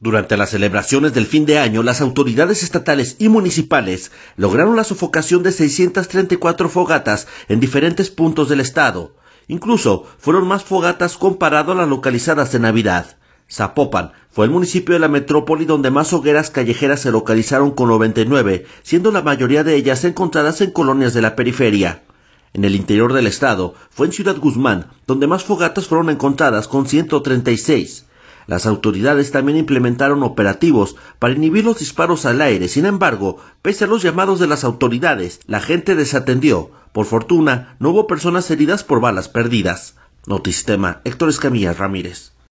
Durante las celebraciones del fin de año, las autoridades estatales y municipales lograron la sofocación de 634 fogatas en diferentes puntos del estado. Incluso fueron más fogatas comparado a las localizadas en Navidad. Zapopan fue el municipio de la metrópoli donde más hogueras callejeras se localizaron con 99, siendo la mayoría de ellas encontradas en colonias de la periferia. En el interior del estado fue en Ciudad Guzmán, donde más fogatas fueron encontradas con 136. Las autoridades también implementaron operativos para inhibir los disparos al aire. Sin embargo, pese a los llamados de las autoridades, la gente desatendió. Por fortuna, no hubo personas heridas por balas perdidas. Notisistema, Héctor Escamilla Ramírez.